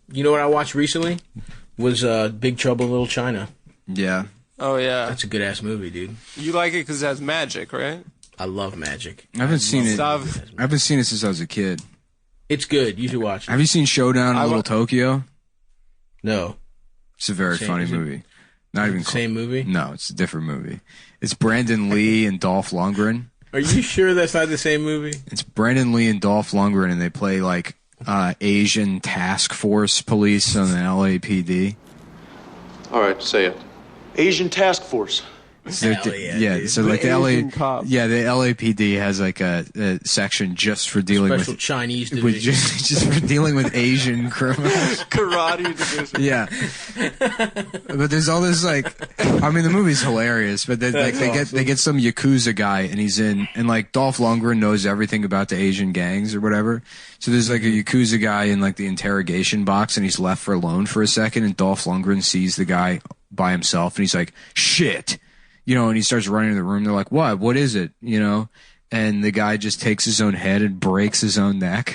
You know what I watched recently? Was Big Trouble in Little China. Yeah. Oh, yeah. That's a good-ass movie, dude. You like it because it has magic, right? I love magic. I haven't seen it. I Stuff. haven't seen it since I was a kid. It's good. You should watch it. Have you seen Showdown in Little Tokyo? No. It's a very funny movie. Not even same movie? No, it's a different movie. It's Brandon Lee and Dolph Lundgren. Are you sure that's not the same movie? It's Brandon Lee and Dolph Lundgren, and they play like Asian task force police on the LAPD. All right, say it. Asian task force. So Hell yeah, so like the Asian cop. the LAPD has like a section just for dealing Special with Chinese with division. just for dealing with Asian criminals. Karate division. Yeah, but there's all this like, I mean, the movie's hilarious, but they get some Yakuza guy, and he's in, and like Dolph Lundgren knows everything about the Asian gangs or whatever. So there's like a Yakuza guy in like the interrogation box, and he's left for alone for a second, and Dolph Lundgren sees the guy by himself, and he's like, shit. You know, and he starts running to the room. They're like, what? What is it? You know? And the guy just takes his own head and breaks his own neck.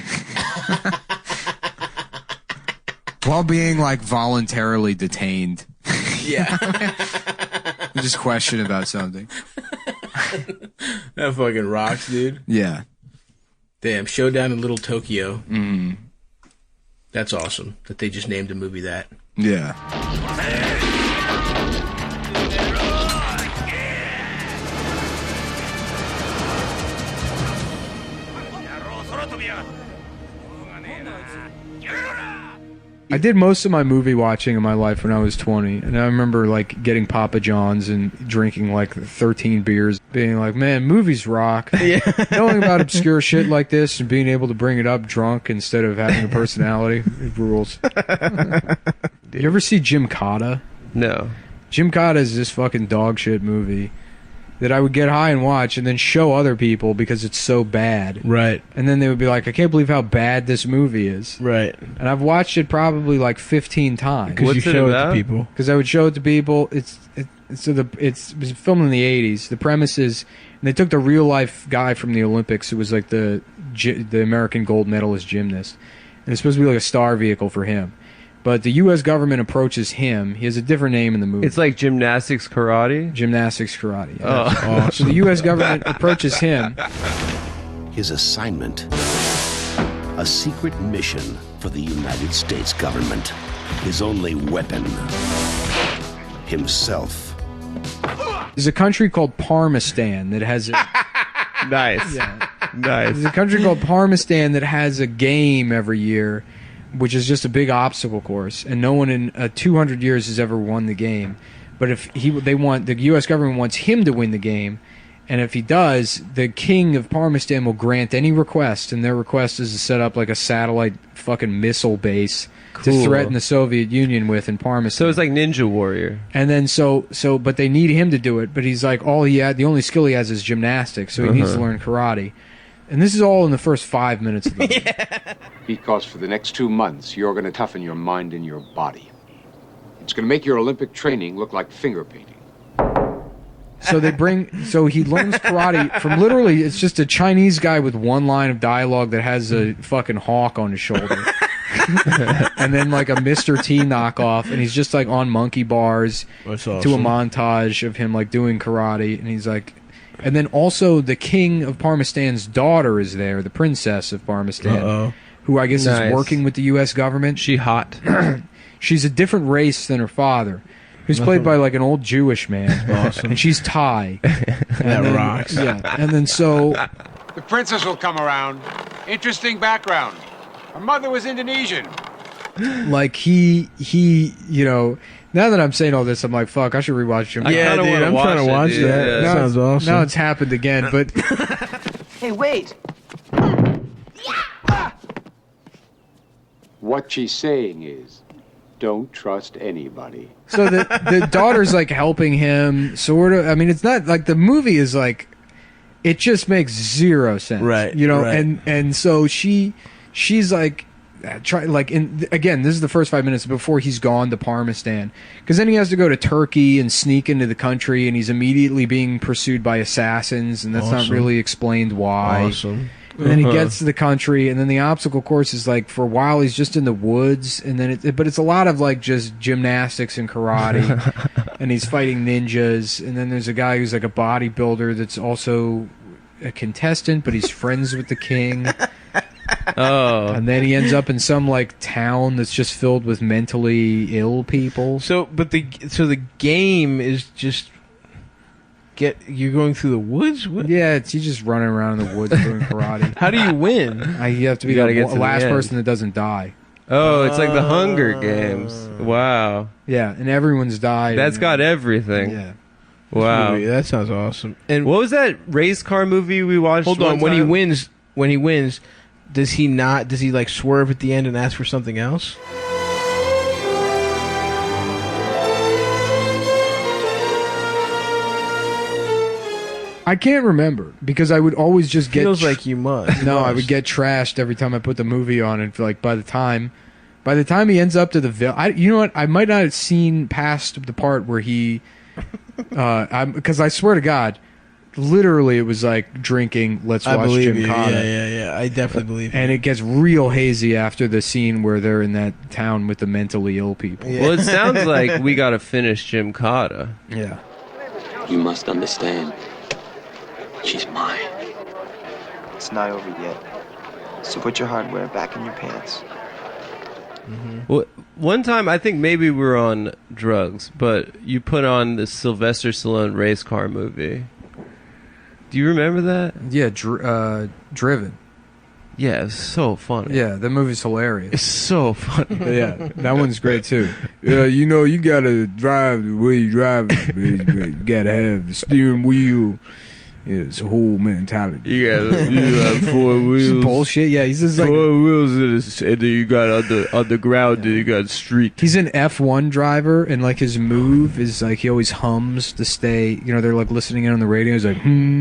While being, like, voluntarily detained. Yeah. Just question about something. That fucking rocks, dude. Yeah. Damn, Showdown in Little Tokyo. Mm. That's awesome that they just named a movie that. Yeah. I did most of my movie watching in my life when I was 20, and I remember like getting Papa John's and drinking like 13 beers, being like, man, movies rock. Yeah. Knowing about obscure shit like this and being able to bring it up drunk instead of having a personality, it rules. You ever see Jim Cotta? No. Jim Cotta is this fucking dog shit movie that I would get high and watch and then show other people because it's so bad. Right. And then they would be like, I can't believe how bad this movie is. Right. And I've watched it probably like 15 times. What's it about? people. Because I would show it to people. It was filmed in the 80s. The premise is, and they took the real life guy from the Olympics who was like the American gold medalist gymnast. And it's supposed to be like a star vehicle for him. But the U.S. government approaches him. He has a different name in the movie. It's like gymnastics karate? Gymnastics karate. Yeah. Oh. So the U.S. government approaches him. His assignment, a secret mission for the United States government. His only weapon, himself. There's a country called Parmistan that has a... Nice. Yeah. Nice. There's a country called Parmistan that has a game every year, which is just a big obstacle course, and no one in 200 years has ever won the game. But if the U.S. government wants him to win the game, and if he does, the king of Parmistan will grant any request, and their request is to set up like a satellite fucking missile base to threaten the Soviet Union with in Parmistan. So it's like Ninja Warrior. And then but they need him to do it. But he's like, the only skill he has is gymnastics, so he needs to learn karate. And this is all in the first 5 minutes of the movie. Because for the next 2 months, you're going to toughen your mind and your body. It's going to make your Olympic training look like finger painting. So he learns karate from literally, it's just a Chinese guy with one line of dialogue that has a fucking hawk on his shoulder. And then like a Mr. T knockoff, and he's just like on monkey bars to a montage of him like doing karate, and he's like, and then also the king of Parmistan's daughter is there, the princess of Parmistan, who I guess is working with the U.S. government. She hot. She's a different race than her father, who's played by like an old Jewish man. Awesome. And she's Thai. That rocks. Yeah. And then so The princess will come around. Interesting background. Her mother was Indonesian. like he you know, now that I'm saying all this, I'm like, fuck, I should rewatch Jim. Yeah, dude, I'm trying to watch that. Yeah. That sounds awesome. Now it's happened again, but Hey, wait. What she's saying is, don't trust anybody. so the daughter's like helping him sort of. I mean, it's not like the movie is like, it just makes zero sense. Right, You know, right. and so she's like again, this is the first 5 minutes before he's gone to Parmistan, because then he has to go to Turkey and sneak into the country, and he's immediately being pursued by assassins, and that's not Awesome. really explained why. Awesome. And then he gets to the country, and then the obstacle course is like, for a while he's just in the woods, and then but it's a lot of like just gymnastics and karate, and he's fighting ninjas, and then there's a guy who's like a bodybuilder that's also a contestant, but he's friends with the king. Oh. And then he ends up in some like town that's just filled with mentally ill people. So the game is just you're going through the woods. What? Yeah, you just running around in the woods doing karate. How do you win? You have to be gotta the get to the last end. person that doesn't die. Oh, it's like the Hunger Games. Wow. Yeah, and everyone's died. That's and, got everything. Yeah. Wow. Movie, that sounds awesome. And What was that race car movie we watched? hold on, one time? when he wins, does he like swerve at the end and ask for something else? I can't remember because I would always just get Feels like you must. No, I would get trashed every time I put the movie on, and like by the time he ends up to the you know what? I might not have seen past the part where he, because I swear to God, literally it was like drinking. Let's I watch believe you. Gymkhana. Yeah. I definitely believe you. And it gets real hazy after the scene where they're in that town with the mentally ill people. Yeah. Well, it sounds like we got to finish Gymkhana. Yeah. You must understand. She's mine. It's not over yet. So put your hardware back in your pants. Well, one time I think maybe we were on drugs, but you put on the Sylvester Stallone race car movie. Do you remember that? Yeah, Driven. Yeah, it's so funny. Yeah, that movie's hilarious. It's so funny. Yeah, that one's great too. You know, you gotta drive the way you drive. You gotta have the steering wheel. Yeah, it's a whole mentality. You got 4 wheels. Bullshit. Yeah, he's just like 4 wheels, and then you got on the ground, and you got street. he's an F1 driver, and like his move is like he always hums to stay. You know, they're like listening in on the radio. He's like,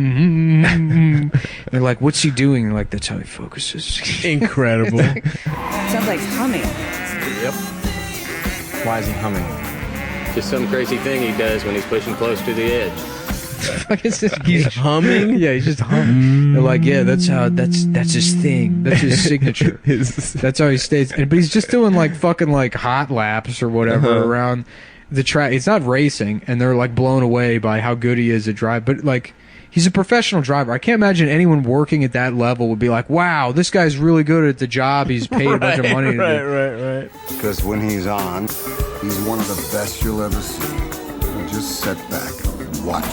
and they're like, "What's he doing?" And like, that's how he focuses. Incredible. Sounds like humming. Yep. Why is he humming? Just some crazy thing he does when he's pushing close to the edge. He's humming. Yeah, he's just humming. They're like, yeah, that's his thing. That's his signature. That's how he stays. But he's just doing like fucking like hot laps or whatever around the track. It's not racing, and they're like blown away by how good he is at drive. But like, he's a professional driver. I can't imagine anyone working at that level would be like, wow, this guy's really good at the job. He's paid a bunch of money to do. Right. Because when he's on, he's one of the best you'll ever see. You just sit back and watch.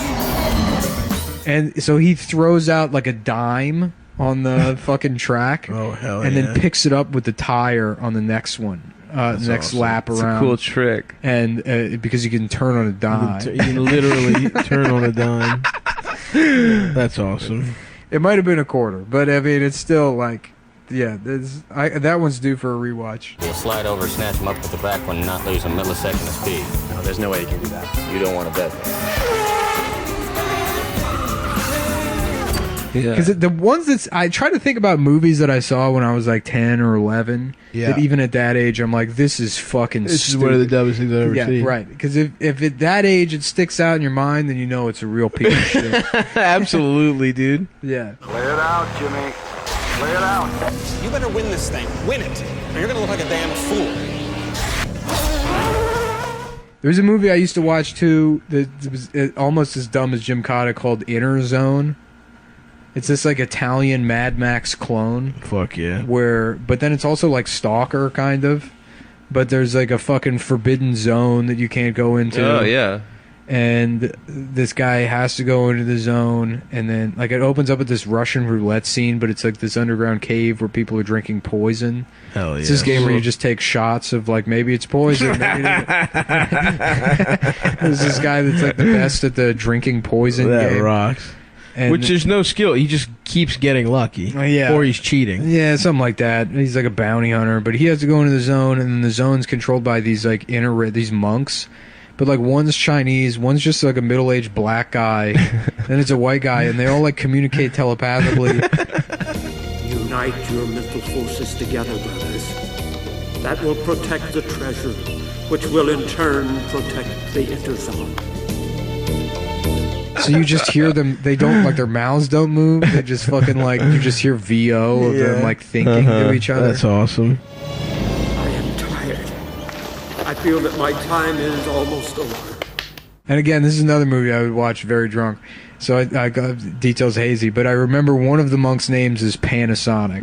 And so he throws out like a dime on the fucking track. Oh, hell and yeah. then picks it up with the tire on the next one. Next awesome. lap It's around. a cool trick. And because you can turn on a dime. You can literally turn on a dime. That's awesome. It might have been a quarter, but I mean, it's still like, yeah, that one's due for a rewatch. You'll slide over, snatch him up with the back one, and not lose a millisecond of speed. No, there's no way you can do that. You don't want to bet. Yeah. Because the ones I try to think about movies that I saw when I was like 10 or 11. Yeah. That even at that age, I'm like, this is fucking This stupid. is one of the dumbest things I've ever seen. Yeah, right. Because if at that age it sticks out in your mind, then you know it's a real piece of shit. Absolutely, dude. Yeah. Play it out, Jimmy. Play it out. You better win this thing. Win it. Or you're gonna look like a damn fool. There's a movie I used to watch too that was almost as dumb as Gymkhana called Inner Zone. It's this like Italian Mad Max clone. Fuck yeah. But then it's also like Stalker kind of. But there's like a fucking forbidden zone that you can't go into. Oh, yeah. And this guy has to go into the zone, and then like it opens up at this Russian roulette scene, but it's like this underground cave where people are drinking poison. Hell yeah. It's this game where you just take shots of like maybe it's poison. Maybe there's this guy that's like the best at the drinking poison That game. rocks. And Which there's no skill. He just keeps getting lucky. Yeah. Or he's cheating. Yeah, something like that. He's like a bounty hunter, but he has to go into the zone, and then the zone's controlled by these like these monks. But like one's Chinese, one's just like a middle-aged black guy, then it's a white guy, and they all like communicate telepathically. Unite your mental forces together, brothers. That will protect the treasure, which will in turn protect the Interzone. So you just hear them. They don't like their mouths don't move. They just fucking like you just hear VO of them like thinking to each other. That's awesome. I am tired. I feel that my time is almost over. And again, this is another movie I would watch very drunk. So I got details hazy, but I remember one of the monks' names is Panasonic.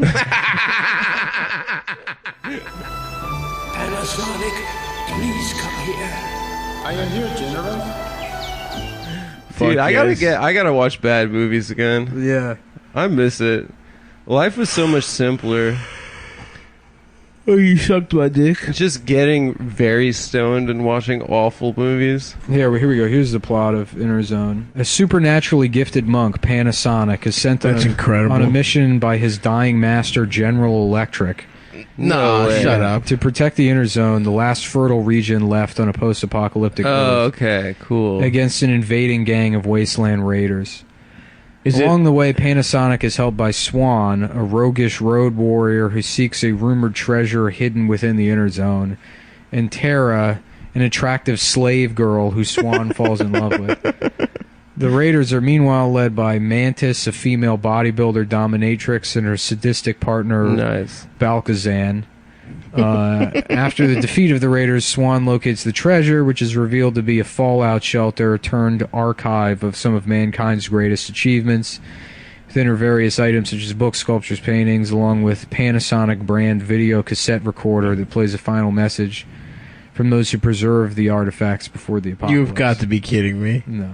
Panasonic, please come here. I am here, General. Dude, I gotta watch bad movies again. Yeah. I miss it. Life was so much simpler. Oh, you sucked my dick. Just getting very stoned and watching awful movies. Here we go. Here's the plot of Inner Zone. A supernaturally gifted monk, Panasonic, is sent incredible. on a mission by his dying master, General Electric. No, shut up. To protect the Inner Zone, the last fertile region left on a post-apocalyptic Earth. Oh, okay, cool. Against an invading gang of wasteland raiders. Along the way, Panasonic is helped by Swan, a roguish road warrior who seeks a rumored treasure hidden within the Inner Zone, and Tara, an attractive slave girl who Swan falls in love with. The raiders are meanwhile led by Mantis, a female bodybuilder dominatrix, and her sadistic partner, Balkazan. After the defeat of the raiders, Swan locates the treasure, which is revealed to be a fallout shelter turned archive of some of mankind's greatest achievements. Within her various items such as books, sculptures, paintings, along with Panasonic brand video cassette recorder that plays a final message from those who preserve the artifacts before the apocalypse. You've got to be kidding me. No.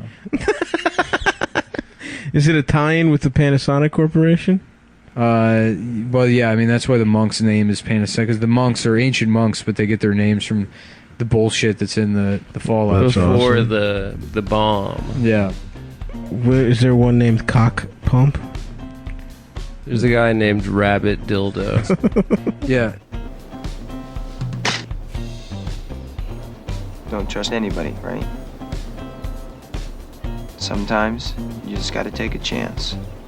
Is it a tie-in with the Panasonic Corporation? Well, yeah, I mean, that's why the monk's name is Panasonic, because the monks are ancient monks, but they get their names from the bullshit that's in the Fallout. Before the bomb. Yeah. Is there one named Cock Pump? There's a guy named Rabbit Dildo. Yeah. Don't trust anybody, right? Sometimes you just gotta take a chance.